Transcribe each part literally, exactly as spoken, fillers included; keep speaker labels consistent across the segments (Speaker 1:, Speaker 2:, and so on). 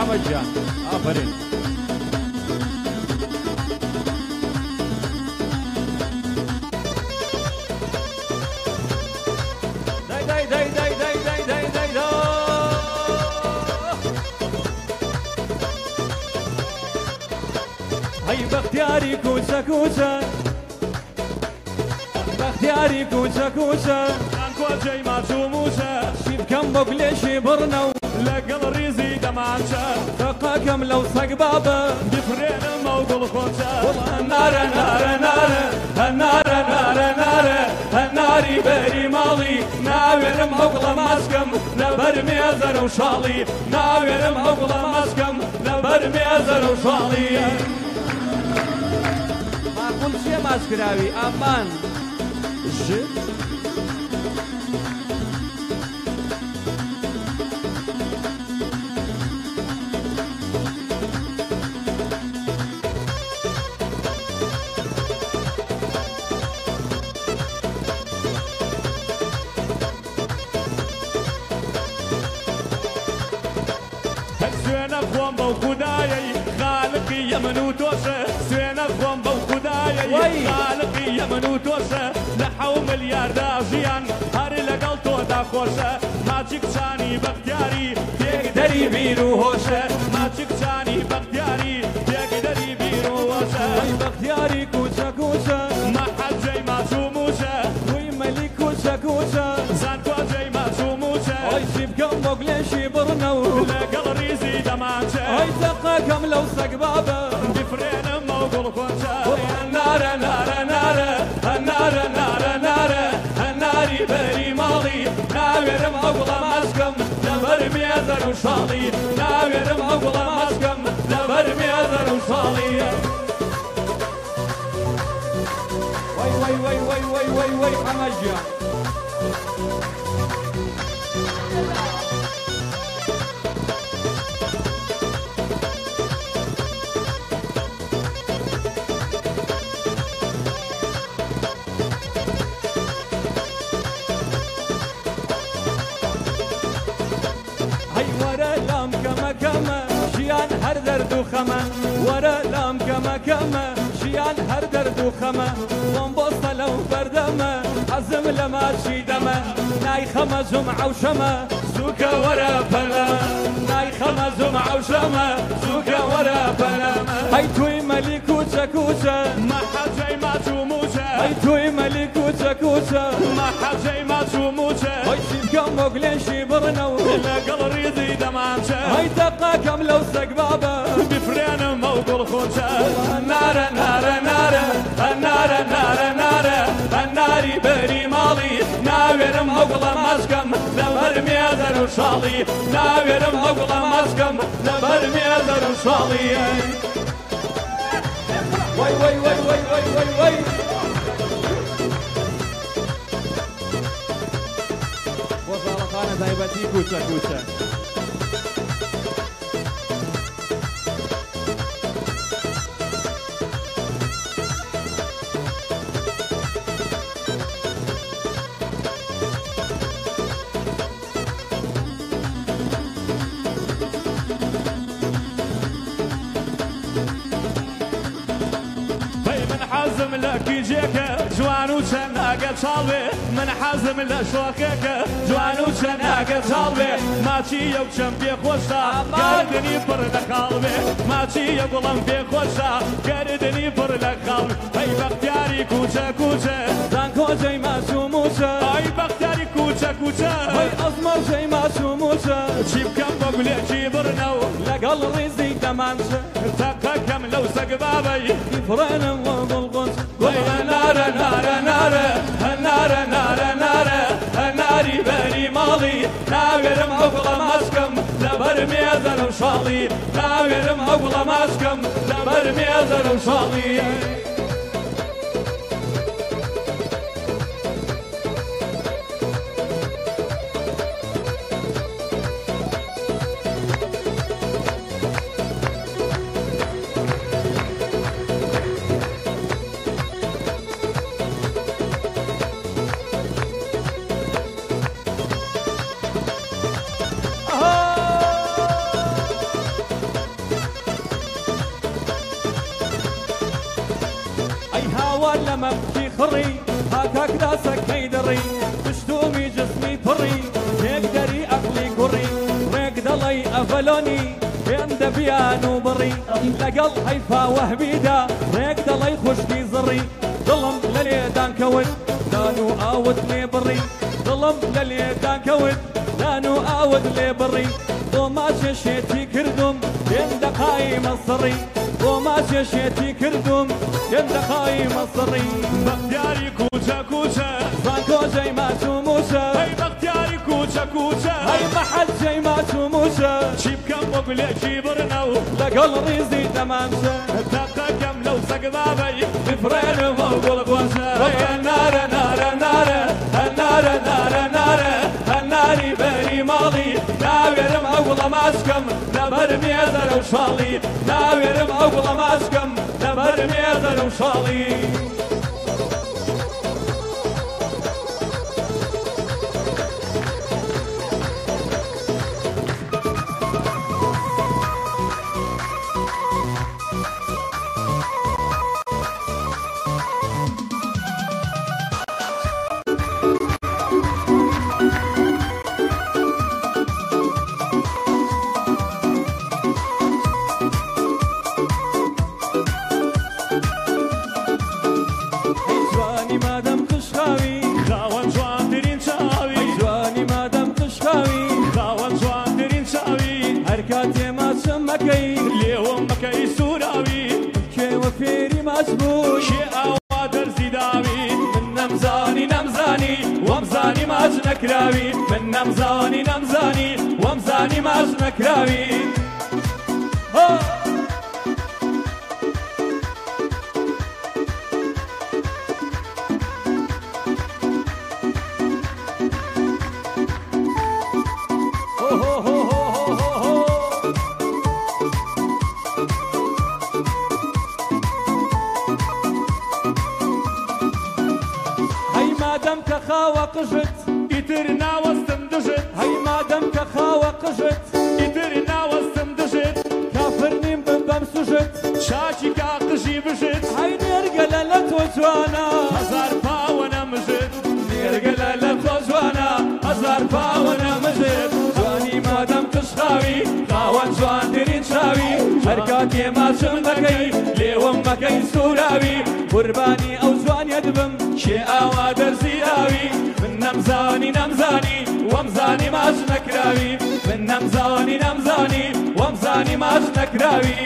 Speaker 1: محمد جان آفرین دای دای دای دای دای دای دای دای دای هی بختیاری کوچه کوچه بختیاری کوچه کوچه
Speaker 2: کۆجەی ماچووموشە
Speaker 1: شیبکەم بۆ گلێشی بڕنە و
Speaker 2: لەگەڵ ڕیزی دەمانچە
Speaker 1: دەقاکەم لەو سەگ بابە
Speaker 2: بفرێنمە و دڵخۆچە
Speaker 1: نارە نارە نارە هەنارە نارە نارە هەناری بەری ماڵی ناوێرم ئەو گڵە ماسکەم لەبەر مێزەر و شاڵی ناوێرم ئەو گڵە ماسکەم لەبەر مێزەر و شاڵی ماکوڵ چێ ماسکراوی ئامان ژ
Speaker 2: سوێنە خۆم بەو خودایەی خالقی یەمن و تۆشە سوێنە خۆم بەو خودایەی خالقی یەمن و تۆشە لە حەو ملیاردا ژیان هەر لەگەڵ تۆدا خۆشە ماچی کچانی بەختیاری
Speaker 1: تێکدەری بیر و هۆشە
Speaker 2: ماچی کچانی بەختیاری تێکدەری بیر و هۆشە
Speaker 1: بەختیاری کوچە کوچە
Speaker 2: مەحەجەی ماچووموشە
Speaker 1: وی مەلی کوچە کوچە
Speaker 2: زان کۆجەی ماچووموشە
Speaker 1: ئەی شیبکەم بۆ گلێشی بڕنە و
Speaker 2: لەگەڵ ڕیزی دەمانچە
Speaker 1: ئەی دەقاکەم لەو سەگ بابە
Speaker 2: بفرێنمە و گوڵخۆچە
Speaker 1: نارە نارە نارە هەنارە نارە نارە هەناری بەری ماڵی ناوێرم ئەو گوڵە ماسکەم لەبەر مێزەر و شاڵی ناوێرم ئەو گوڵە ماسکەم لەبەر مێزەر و شاڵی وای وای وای وای وای وای وای محەممەد گیان وەرە لام کەمە کەمە ژیان هەر دەرد و خەمە وەرە لام کەمە کەمە ژیان هەر دەرد و خەمە خۆم بۆستە لەو بەردەمە حەزم لە ماچی دەمە نای خەمە جومعە و شەمە زووکە وەرە پەلەمە نای خەمە جومعە و شەمە زووکە وەرە پەلەمە هەی توی مەلی کوچە کوچە
Speaker 2: مەحەجەی ماچووموشە
Speaker 1: هەی توی مەلی کوچە کوچە
Speaker 2: مەحەجەی ماچووموشە
Speaker 1: هەی شیبکەم بۆ گلێشی بڕنە و
Speaker 2: لەگەڵ ڕیزی دەمانچە
Speaker 1: هەی دەقاکەم لەو سەگ بابە
Speaker 2: بفرێنمە و گوڵخۆچە
Speaker 1: نارە نارە نارە هەنارە نارە نارە هەناری بەری ماڵی ناوێرم ئەو گوڵە ماسکەم لەبەر مێزەر و شاڵی ناوێرم ئەو گوڵە ماسکەم لەبەر مێزەر و شاڵی وای وای وای وای وای وای وای بۆ زاڵەخانە تایبەتی کوچە کوچە
Speaker 2: حەزم لە کیجێکە جوان و چەند ئەگە چاڵێ من حەزم لە شۆکێکە جوان و چەند ئەگە چاڵێ ماچی یەو چەند پێخۆشە گەردنی پڕ لە خاڵێ ماچی یە گوڵم پێخۆشە گەردنی پڕ لە خاڵ ئەی بەختیاری کوچە کوچە
Speaker 1: زان کۆجەی ماچووموشە
Speaker 2: ئەی بەختیاری کوچە کوچە
Speaker 1: ئەی ئەزمەرجەی ماچووموشە
Speaker 2: چی بکەم بە گولێکی بڕنە و
Speaker 1: لەگەڵ ڕیزی دەمانچە
Speaker 2: تەقەکەم لەو سەگ بابەی
Speaker 1: بیفڕێنم وە گوڵگۆچ وەیە نارە نارە نارە هەنارە نارە نارە هەناری بەری ماڵی ناوێرم ئەو گوڵە ماسکەم لەبەر مێزەر و شاڵی ناوێرم ئەو گوڵە ماسکەم لەبەر مێزەر و شاڵی چاوان لە مەمکی خڕی هاکاک داسەکەی دڕی پشتومی جسمی پڕی تێک دەری ئەقلی گوڕی ڕێک دەڵی ئەڤەلۆنی پێم دەبیان و بڕی لەگەڵ هەیفا وەهبیدا ڕێک دەڵی خوشتی زڕی دڵم لە لێدان کەوت دان و ئاوت لێ بڕی دڵم لە لێدان کەوت دان و ئاوت لێ بڕی بۆ ماچێشێتی کردم پێم دەقای مەسڕی بۆ ماچێشێتی کردم پێم دەقای مەسڕی
Speaker 2: بەختیاری کوچە کوچە
Speaker 1: زان کۆژەی ماچ و موشە
Speaker 2: ئەی بەختیاری کوچە کوچە
Speaker 1: ئەی مەحەجەی ماچ و موشە
Speaker 2: چی بکەم بۆ گولێکی بڕنە و
Speaker 1: لەگەڵ ڕیزی دەمانشە
Speaker 2: تاقەکەم لەو سەگبابەی
Speaker 1: بفرێنم ئەو گوڵ گۆشە هەنارە نارە نارە هەنارە نارە نارە هەناری بەری ماڵی ناوێرم ئەو گوڵە ماچکەم لەبەر مێزەرە و شاڵی ناوێرم ئەو گوڵە ماچکەم لەبەر مێزەرە و شاڵی
Speaker 2: لێوم مەکەی سوراوی
Speaker 1: کێوە فێری ماچ بووی
Speaker 2: شێ ئاوا دەرزی داوی
Speaker 1: من نەمزانی نەمزانی وەمزانی ماچ نەکراوی من نەمزانی نەمزانی وەمزانی ماچ نەکراوی مادەم کە خاوە قژت
Speaker 2: ئیتر ناوەستم دژت
Speaker 1: هەی مادەم کە خاوە قژت
Speaker 2: ئیتر ناوەستم دژت
Speaker 1: کافر نیم بم بەم سوژت
Speaker 2: شاکی کاقژی بژت
Speaker 1: هەی نێرگەلە لە تۆ جوانە
Speaker 2: هەزار پاوە نەمژت
Speaker 1: نێرگەلە لە تۆ جوانە هەزار پاوە نەمژت جوانی مادەم قژخاوی خاوەن جوانترین چاوی هەر کاتێ ماچم دەکەی لێوم مەکەی سوراوی قوربانی ئەو جوانیەت بم شێ ئاوا دەرزی داوی من نەمزانی نەمزانی وەمزانی ماچ نەکراوی من نەمزانی نەمزانی وەمزانی ماچ نەکراوی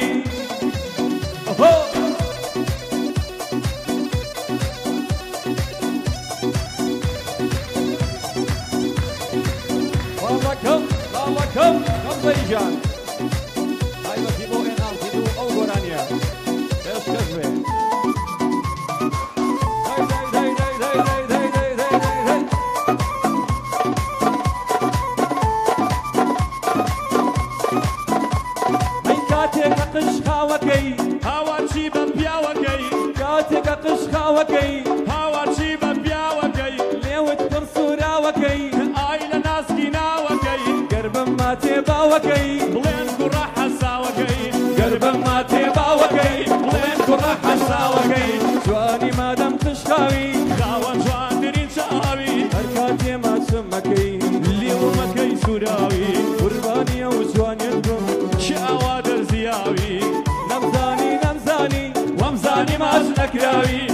Speaker 1: باڵەکەم باڵەکەم ئەمبەیجان تایبەتی بۆ ئێناڵتی دوو ئەو گۆرانیە پێشکەش بێ قشخاوەکەی
Speaker 2: هاوارچی بە پیاوەکەی
Speaker 1: کاتێکە قشخاوەکەی
Speaker 2: هاوارچی بە پیاوەکەی
Speaker 1: لێوت پڕ سوراوەکەی
Speaker 2: ئای لە ناسکی ناوەکەی
Speaker 1: گەربم ماتێ باوەکەی
Speaker 2: بڵێن کوڕە حەساوەکەی
Speaker 1: گەربم ماتێ باوەکەی بڵێن کوڕە حەساوەکەی جوانی مادەم قشخاوی
Speaker 2: خاوەن جوانترین چاوی
Speaker 1: هەر کاتێ ماچم مەکەی
Speaker 2: لێوە مەکەی سوراوی
Speaker 1: قوربانیە و جوانیت بم
Speaker 2: شێ ئاوا دەرزیاوی
Speaker 1: نەمزانی نەمزانی وەمزانی ماچ نەکراوی